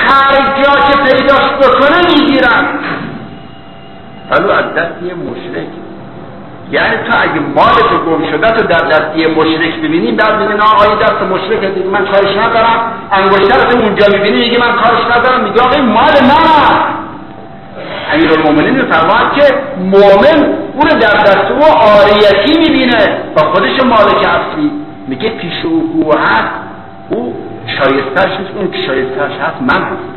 هر جا که پیداش بکنه میگیرن، ولو از دست یه مشرک. یعنی تو اگه مالت گم شده تو در دست یه مشرک ببینی، بعد میگه آقا این دست مشرک دیگه من کارش ندارم، انگشتر رو اونجا میبینی میگه من کارش ندارم، میگه آقا این مال من. امیرالمومنین میفرماید که مؤمن اون در دست او عاریتی میبینه و خودش مالک اصلی، میگه پیش او هست او شایسته‌اش نیست، اون که شایسته‌اش هست من هست.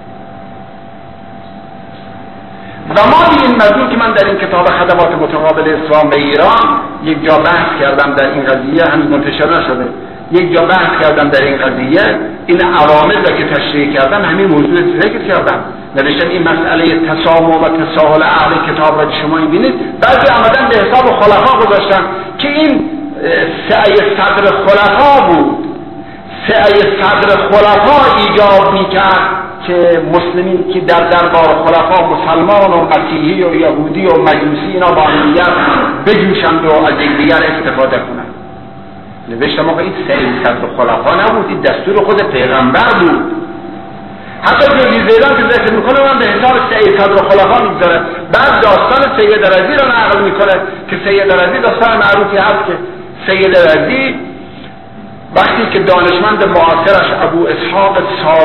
و ما این موضوع که من در این کتاب خدمات متقابل اسلام به ایران یک جا بحث کردم در این قضیه، هنوز منتشر نشده، یک جا بحث کردم در این قضیه، این عوامل را که تشریح کردم همین موضوع ذکر کردم، نوشتم این مسئله تسامح و تساهل اهل کتاب را شما می‌بینید، بعضی آمدن به حساب خلفا گذاشتن که این سعی صدر خلفا بود، سعی صدر خلفا ایجاب می‌کرد که مسلمین که در دربار خلفا مسلمان و مسیحی و یهودی و مجوسی اینا با همدیگر بجوشند و از یکدیگر استفاده کنند. نوشتم آقا این سعی صدر خلفا نبود، این دستور خود پیغمبر بود. حتی جوزی زیدان که ذکر میکنه من به حساب سعی صدر خلفا میگذاره. بعد داستان سید رضی رو نقل میکنه که سید رضی داستان معروفی هست که سید رضی وقتی که دانشمند معاصرش ابو اسحاق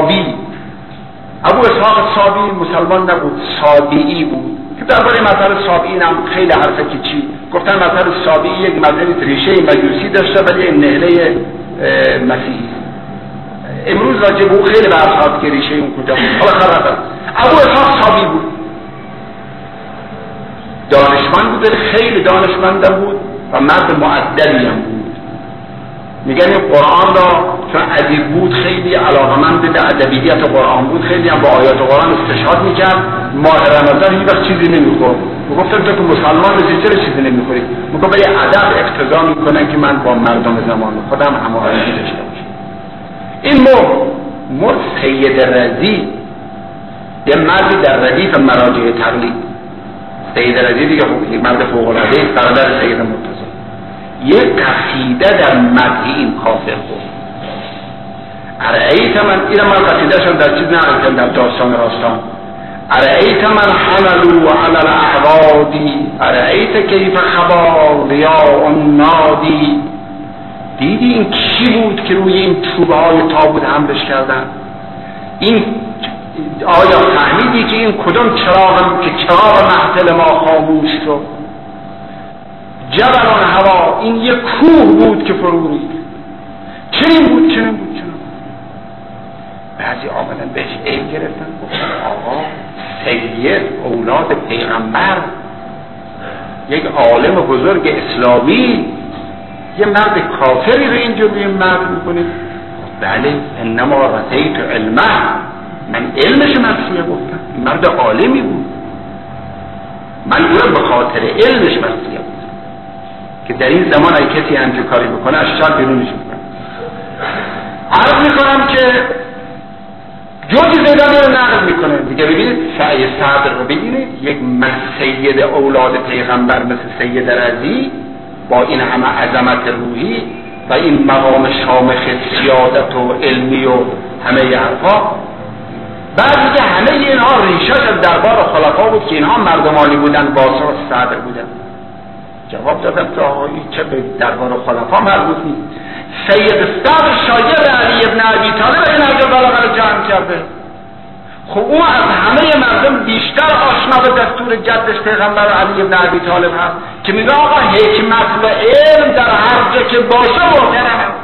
صابی مسلمان نبود، صابئی بود که درباره مذهب صابئی هم خیلی حرفه که چی گفتن، مذهب صابئی یک مذهب ریشه مجوسی داشته ولی نهله مسیحی. امروز راجع به او خیلی بحث که ریشه اون کجا بود. حالا خبر ابو اسحاق صابی بود، دانشمند بود، خیلی دانشمند بود و مرد مؤدبی هم بود. میگن این قرآن را چون ادیب بود خیلی علاقه‌مند به ادبیات قرآن بود، خیلی هم با آیات قرآن استشهاد میکرد. ماه رمضان هیچ وقت چیزی نمیخورد. گفتم تو که مسلمان بشی چرا چیزی نمیخوری؟ میگه برای ادب اقتضا میکنن که من با مردم زمان خودم هماهنگی داشته باشم. این مرد سید رضی یه مردی در ردیف مراجع تقلید. سید رضی دیگه مرد فوق‌العاده برادر سید مرتضی یک قصیده در مدح این کافر بود. ارأیت من اینا من قصیده شون در چیز نقل کردم در داستان راستان. ارأیت من حملوا علی الاحوادی ارأیت کیف خبا ضیاء نادی. دیدی این کی بود که روی این چوبه های تابوت حملش کردن؟ این آیا فهمیدی که این کدوم چراغ محفل ما خاموش شد؟ جبلان هوا، این یک کوه بود که فرو ریخت. چنین بود. بعضی آمدن بهش عیب گرفتن، گفتن آقا سید اولاد پیغمبر، یک عالم بزرگ اسلامی، یه مرد کافری رو اینجا روی مرد میکنید؟ بله انما رضیت علمه، من علمش مرسیه گفتم، مرد عالمی بود، من او رو به خاطر علمش مرسیه بود که در این زمان اگه کسی همچون کاری بکنه از شر بیرونش میکنه. عرض میکنم که جوزی زیدانی رو نقل میکنه دیگه. ببینید سعی صدر رو ببینید، یک سید اولاد پیغمبر مثل سید رضی با این همه عظمت روحی و این مقام شامخ سیادت و علمی و همه حرفا، بعد دیگه همه اینها ریشش از دربار خلفا بود که اینها مردمانی بودن، باسط صدر بودن. جواب دادم که آقایی چه به دربار خلفا مربوط نیست. سید صدر شاگرد علی ابن ابی طالب این حجر بلاغه رو جمع کرده. خب او از همه مردم بیشتر آشنا به دستور جدش پیغمبر علی ابن ابی طالب هست که میگه آقا حکمت و علم در هر جا که باشه محترمه.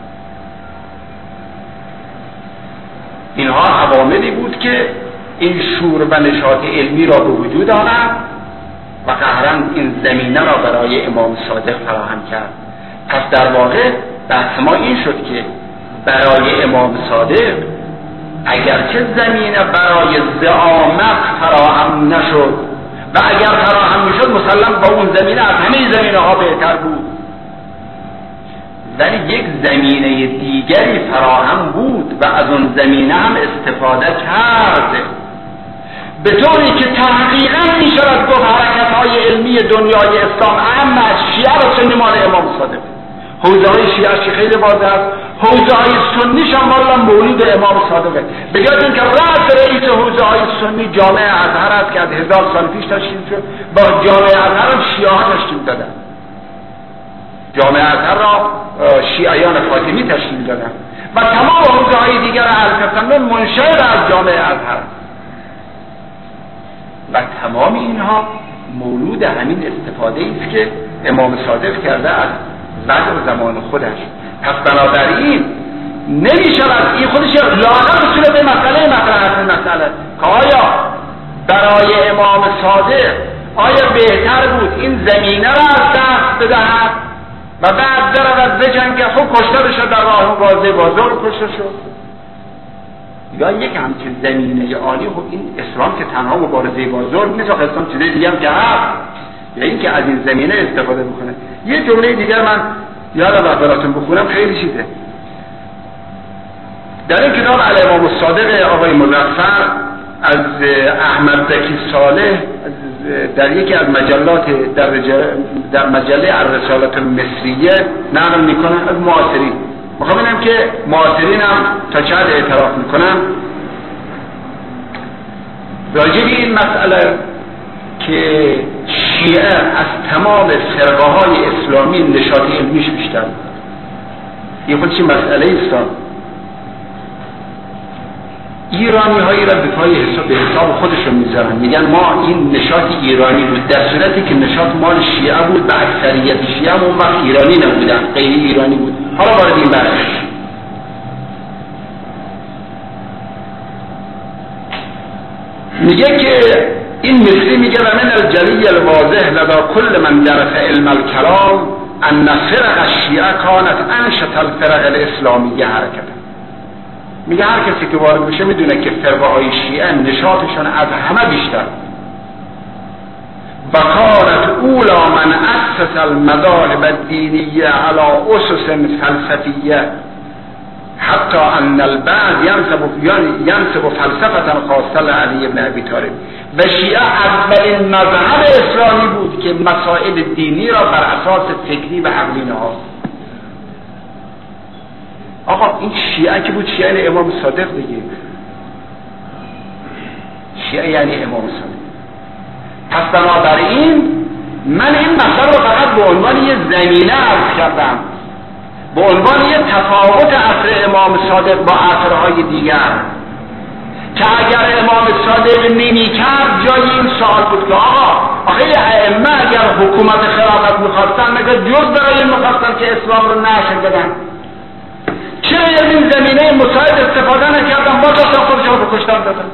اینها عواملی بود که این شور و نشاط علمی را به وجود آورد و قهرن این زمینه را برای امام صادق فراهم کرد. پس در واقع بحث ما این شد که برای امام صادق اگرچه زمینه برای زعامت فراهم نشد و اگر فراهم میشد مسلم با اون زمینه از همه زمینه ها بهتر بود، ولی یک زمینه دیگری فراهم بود و از اون زمینه هم استفاده کرد، به طوری که تحقیقا میشود گفت حرکت های علمی دنیای اسلام اهم از شیعه و سنی مال امام صادق. حوزه های شیعه خیلی واضح است، حوزه های سنیش هم والا مولود امام صادقه. بگردیم که رئیس حوزه های سنی جامعه ازهر است که از 1000 سال پیش تشکیل شد. با جامعه ازهر هم شیعه ها تشکیل دادن. جامعه ازهر را شیعیان فاطمی تشکیل دادن و تمام حوزه های دیگر اهل منشأ از جامعه ازهر و تمام اینها مولود همین استفاده است که امام صادق کرده از وضع زمان خودش. پس بنابراین نمیشود این خودش لااقل به صورت مسئله مطرح است. مسئله که آیا برای امام صادق آیا بهتر بود این زمینه را از دست بدهد و بعد برود بجنگه؟ خب کشته بشد در راه مبارزه بازار کشته شد، یا یک همچین زمینه عالی. خب این اسلام که تنها مبارزه بازار نیست، اسلام چیزای دیگه هم که هست، یا این که از این زمینه استفاده بکنه. یه جمله دیگر من یادم براتون بخونم، خیلی چیزه. در این کتاب الامام الصادق آقای مظفر از احمد زکی صالح در یکی از مجلات در مجله الرسالة المصریه نقل میکنن از معاصرین. میخوام ببینم که معاصرین هم تا چه حد اعتراف میکنن راجع به این مسئله که شیعه از تمام فرقه های اسلامی نشاط علمیش بیشتر بود. این خودش مسئله است. ایرانی هایی را به حساب خودشون میذارن، میگن ما این نشاط ایرانی بود، در صورتی که نشاط مال شیعه بود و اکثریت شیعه هم اون وقت ایرانی نبودن، غیر ایرانی بود. حالا وارد این بحث میگه که این مصری میگه و من الجلی الواضح لدى كل من درس علم الكلام ان فرق الشیعه كانت انشط الفرق الاسلامیه حرکتا. میگه هر کسی که وارد بشه میدونه که فرقه های شیعه نشاطشون از همه بیشتر و كانت اولا من اسس المذاهب الدینیه على اسس فلسفیه حتی ان البعض ینسب فلسفه خاصه لعلی ابن ابی طالب. و شیعه اولین مذهب اسلامی بود که مسائل دینی را بر اساس فکری و عقلی نهاد. آقا این شیعه که بود شیعه امام صادق دیگه، شیعه یعنی امام صادق. پس بنابراین من این مسئله رو فقط به عنوان یه زمینه عرض کردم، به عنوان یه تفاوت عصر امام صادق با عصرهای دیگر، که اگر امام صادق نمی کرد جای این سوال بود که آقا ائمه اگر حکومت خلافت میخواستن مگر جز برای این میخواستن که اسلام رو نشر بدن؟ چرا از این زمینه مساعد استفاده نکردن؟ با تا خودشون رو بکشتن دادن.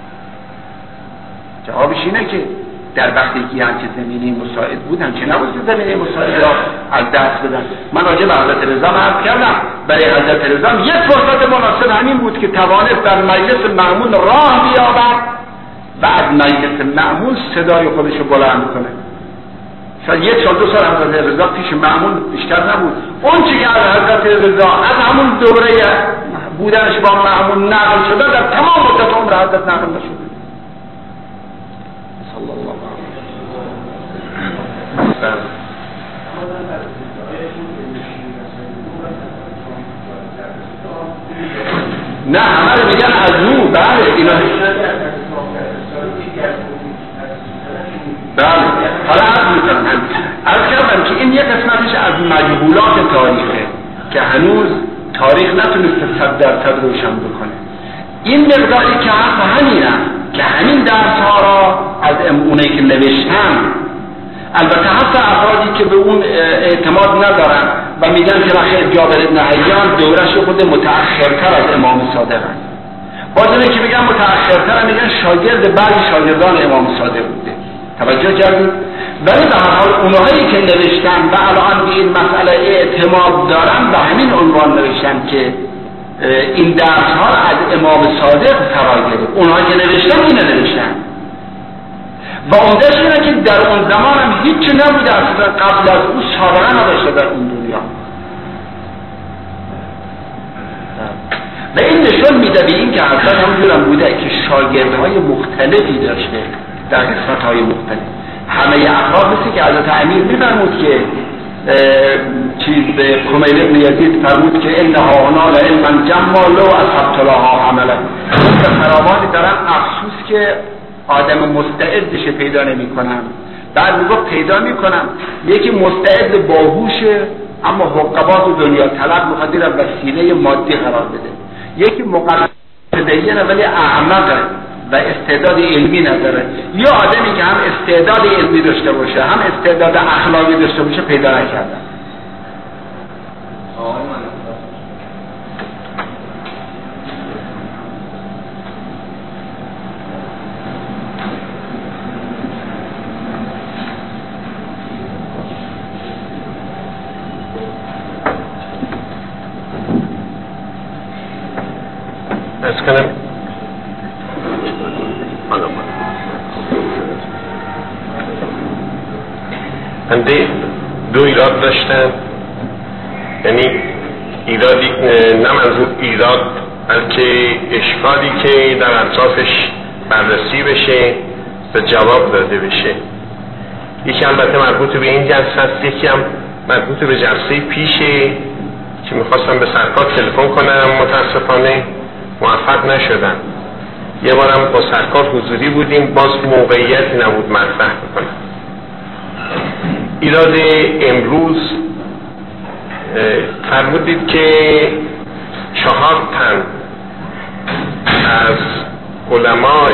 جوابش اینه که در وقتی که همچه زمینه مساعد بودن چه نبود که زمینه مساعد را از دست بدن. من راجع به حضرت رضا عرض کردم، برای حضرت رضا یک فرصت مناسب همین بود که توانست در مجلس مأمون راه بیابد و از مجلس مأمون صدای خودش رو بلند کنه. شاید 1 سال 2 سال حضرت رضا پیش مأمون بیشتر نبود. اون چی که از حضرت رضا از همون دوره بودنش با مأمون نقل شده در تمام مدت عمر حضرت نقل نشده. صلی الله علیه و نه همه رو میگن از او. بله اینا بله حالا عرض کردم که این یک قسمتش از مجهولات تاریخه که هنوز تاریخ نتونسته 100% روشن بکنه. این مقداری که هست همینه که همین درس ها را از اونایی که نوشتن، البته حتی افرادی که به اون اعتماد ندارن و میگن که بخیر جابر بن حیان دورش خود متأخرتر از امام صادق هست، باز اینه که میگن متأخرتر میگن شاگرد بعضی شاگردان امام صادق بوده. توجه کردید؟ ولی به هر حال اونهایی که نوشتن و الان به این مسئله اعتماد دارن به همین عنوان نوشتن که این درس ها از امام صادق فرا گرفت. اونهایی که نوشتن اینه نوشتن و عمده‌اش اینه که در اون زمان هم هیچ نبوده اصلا، قبل از او سابقه نداشته در اون دنیا. و این نشون میده به این که اصلا همونجورم بوده که شاگردهای مختلفی داشته در قسمت‌های مختلف. همه افراد مثل که حضرت امیر می‌فرمود که خمینی بن یزید فرمود که انها هنال علما جما لو اصحبت لها عملا. به فراوانی دارن افسوس که آدم مستعدش پیدا نمی‌کنن. بعد میگه پیدا می‌کنم یکی مستعد باهوشه اما حقبات و دنیا طلب مقدر وسیله مادی قرار بده، یکی مقدسه ولی اعمقه و استعداد علمی نداره، یا آدمی که هم استعداد علمی داشته باشه هم استعداد اخلاقی داشته باشه پیدا نکردن. بنده دو ایراد داشتن، یعنی ایرادی نه منظور ایراد بلکه اشکالی که در اطرافش بررسی بشه و جواب داده بشه. یکی البته مربوط به این جلسه است، یکی هم مربوط به جلسه پیشه که میخواستم به سرکار تلفن کنم، متاسفانه موفق نشدم. یه بارم با سرکار حضوری بودیم، باز موقعیت نبود مطرح بکنم. ایراد امروز فرمودید که 4 تن از علماء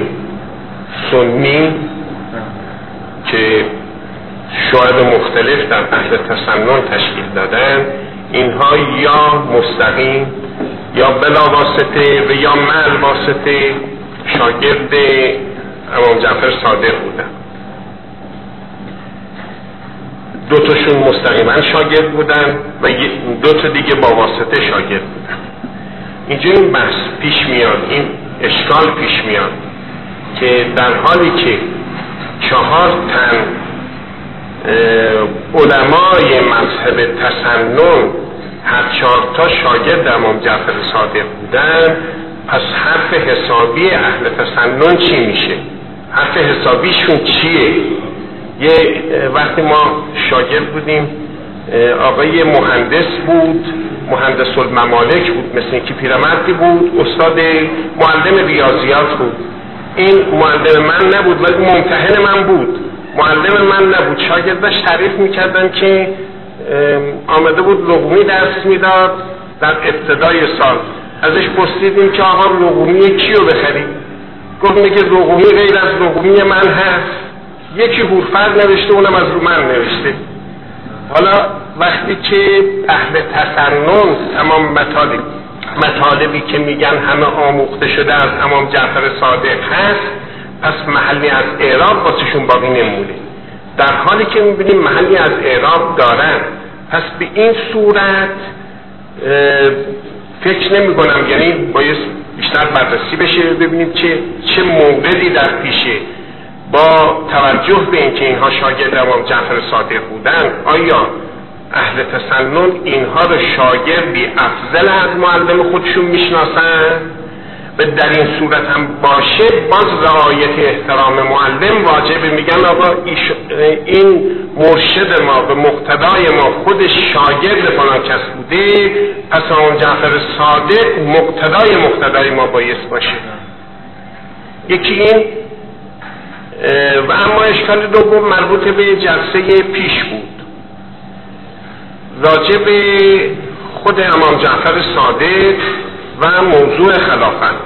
سنی که شواهد مختلف در اهل تسنن تشکیل دادن، اینها یا مستقیم یا بلا واسطه و یا مع واسطه شاگرد امام جعفر صادق بودن. 2 تاشون مستقیما شاگرد بودن و 2 تا دیگه با واسطه شاگرد بودن. اینجا این بحث پیش میاد، این اشکال پیش میاد که در حالی که 4 تن علمای مذهب تسنن هر 4 تا شاگرد امام جعفر صادق بودن، پس حرف حسابی اهل تسنن چی میشه؟ حرف حسابیشون چیه؟ یه وقتی ما شاگرد بودیم، آقای مهندس بود، مهندس الممالک بود، مثل اینکه پیرمردی بود، استاد معلم ریاضیات بود. این معلم من نبود ولی ممتحن من بود، معلم من نبود. شاگرداش تعریف میکردن که آمده بود لقومی درس میداد در ابتدای سال. ازش پرسیدیم که آقا لقومی کیو بخریم؟ گفت میگه لقومی غیر از لقومی من هست، یکی حرفت نوشته اونم از رو من نوشته. حالا وقتی که اهل تسنن تمام مطالبی که میگن همه آموخته شده از امام جعفر صادق هست، پس محلی از اعراب واسهشون باقی نمونه. در حالی که میبینیم محلی از اعراب دارن، پس به این صورت فکر نمی کنم، یعنی باید بیشتر بررسی بشه ببینیم چه موردی در پیشه. با توجه به اینکه اینها شاگرد امام جعفر صادق بودن، آیا اهل تسنن اینها رو شاگردی افضل از معلم خودشون میشناسن؟ و در این صورت هم باشه باز رعایت احترام معلم واجبه. میگن آقا این مرشد ما و مقتدای ما خودش شاگرد فلان کس بوده، پس امام جعفر صادق مقتدای ما بایست باشه. یکی این. و اما اشکال دوم مربوط به جلسه پیش بود، راجع به خود امام جعفر صادق و موضوع خلافت.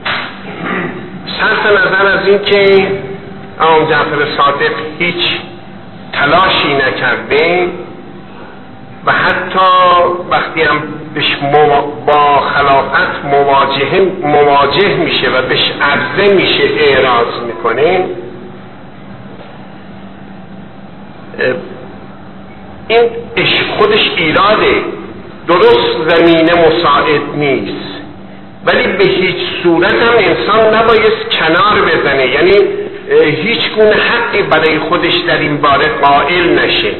صرف نظر از این که امام جعفر صادق هیچ تلاشی نکرده و حتی وقتی هم با خلافت مواجه میشه و بهش عرضه میشه اعراض میکنه، این خودش ایراده، درست زمینه مساعد نیست، ولی به هیچ صورت هم انسان نباید کنار بزنه، یعنی هیچ گونه حقی برای خودش در این باره قائل نشه.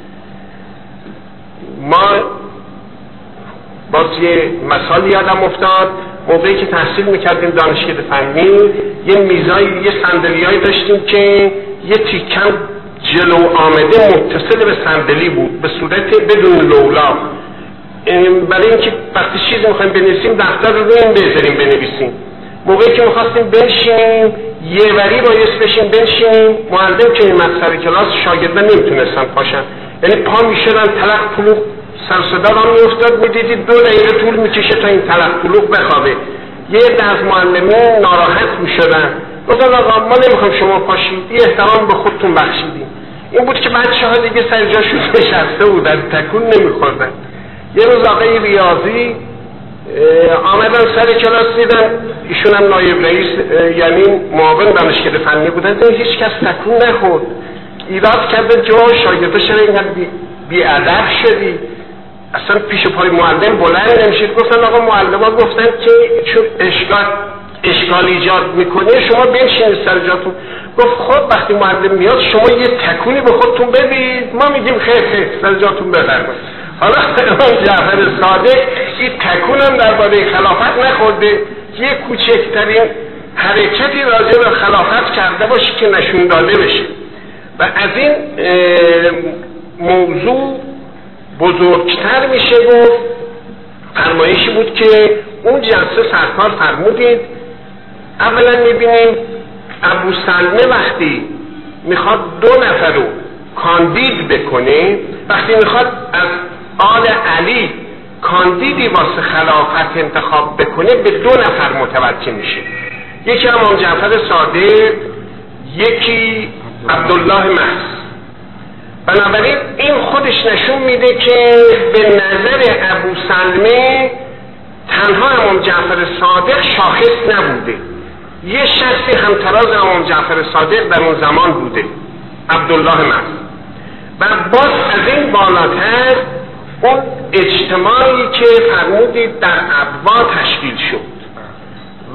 ما باز یه مثال یادم افتاد، موقعی که تحصیل میکردیم دانشکده فنی، یه صندلیایی داشتیم که یه تیکم جلو آمده متصل به صندلی بود به صورت بدون لولا. برای اینکه وقتی چیزی میخوایم بنویسیم دفتر رو این بذاریم بنویسیم. موقعی که میخواستیم بنشینیم یه وری بایست بشیم بنشینیم، معلم که این سر کلاس شاگردان نمیتونستن پاشن، یعنی پا میشدن تلق پلوغ سر صدا را میافتاد، میدیدید 2 دقیقه طول میکشه تا این تلق پلوغ بخوابه. یه عده از معلمین ناراحت میشدن، گفتن آقا ما نمیخوایم شما پاشید، یه احترام به خودتون بخشیدیم. این بود که بچه‌ها دیگه سر جاشون نشسته بودن، تکون نمیخوردن. یه روز آقای ریاضی آمدن سر کلاس، دیدن ایشون هم نایب رئیس یعنی معاون دانشکده فنی بودن، هیچ کس تکون نخورد. ایراد کرده جا شاگرده چرا اینقدر بی‌ادب شدی؟ اصلا پیش پای معلم بلند نمیشید. گفتن آقا معلم‌ها گفتن که چون اشکال ایجاد میکنه شما بنشینید سر جاتون. گفت خب وقتی معلم میاد شما یه تکونی به خودتون بدید، ما میگیم خیر سر جاتون بفرمایید. حالا امام جعفر صادق این تکون هم درباره خلافت نخورده، یه کوچکترین حرکتی راجع به خلافت کرده باشه که نشون داده بشه. و از این موضوع بزرگتر میشه گفت فرمایشی بود که اون جلسه سرکار فرمودید. اولا میبینیم ابو سلمه وقتی میخواد 2 نفر رو کاندید بکنه، وقتی میخواد از آل علی کاندیدی واسه خلافت انتخاب بکنه به 2 نفر متوجه میشه، یکی امام جعفر صادق، یکی عبدالله محض. بنابراین این خودش نشون میده که به نظر ابو سلمه تنها امام جعفر صادق شاخص نبوده، یه شخصی همتراز امام جعفر صادق در اون زمان بوده، عبدالله محض. و باز از این بالاتر اون اجتماعی که فرمودید در ابوا تشکیل شد و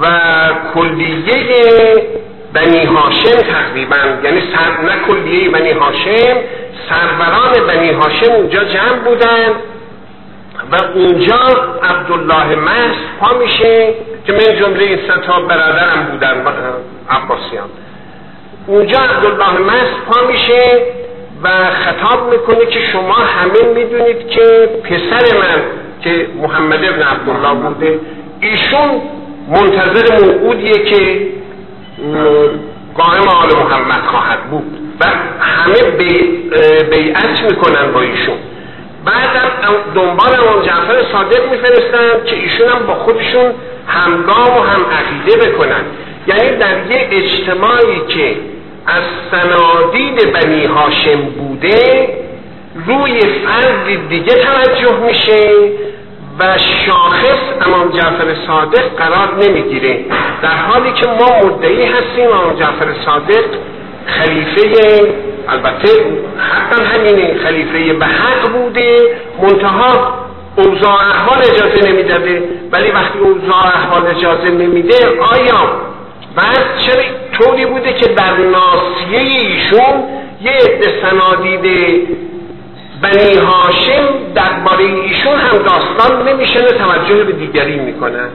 کلیه بنی هاشم تقریبا، یعنی نه کلیه بنی هاشم، سروران بنی هاشم اونجا جمع بودن و اونجا عبدالله محض پا میشه که من جمله این 3 تا برادرم بودن عباسیان. اونجا عبدالله محض پا میشه و خطاب میکنه که شما همه میدونید که پسر من که محمد ابن عبدالله بوده، ایشون منتظر موعودیه که قائم آل محمد خواهد بود و همه بیعت میکنن با ایشون. بعدم دنبال امام جعفر صادق میفرستن که ایشون هم با خودشون همگام و هم عقیده بکنن. یعنی در یه اجتماعی که از صنادید بنی هاشم بوده روی فرد دیگه توجه میشه و شاخص امام جعفر صادق قرار نمیگیره، در حالی که ما مدعی هستیم امام جعفر صادق خلیفه، البته حقا همینه، خلیفه به حق بوده، منتها اوضاع احوال اجازه نمیداده. ولی وقتی اوضاع احوال اجازه نمیده، آیا بعد چرا طوری بوده که در ناصیه ایشون یه عده صنادید بنی هاشم درباره ایشون هم داستان نمیشن، توجه به دیگری میکنن.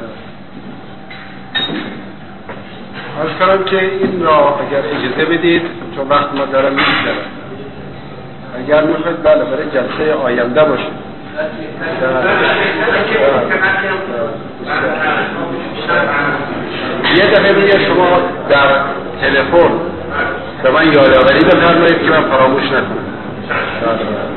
عرض کنم که این را اگر اجازه بدید، چون وقت ما دارم میگذره، اگر میخواید بله برای جلسه آینده باشه یه دفعه دیگه شما در تلفن به من یادآوری بفرمایید که من فراموش نکنم.